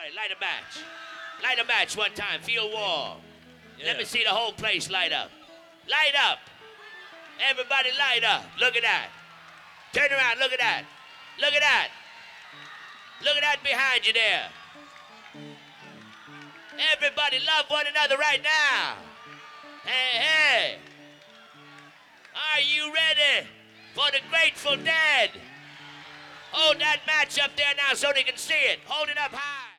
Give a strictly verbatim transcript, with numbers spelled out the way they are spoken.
Everybody, light a match. Light a match one time. Feel warm. Yeah. Let me see the whole place light up. Light up. Everybody light up. Look at that. Turn around. Look at that. Look at that. Look at that behind you there. Everybody love one another right now. Hey, hey. Are you ready for the Grateful Dead? Hold that match up there now so they can see it. Hold it up high.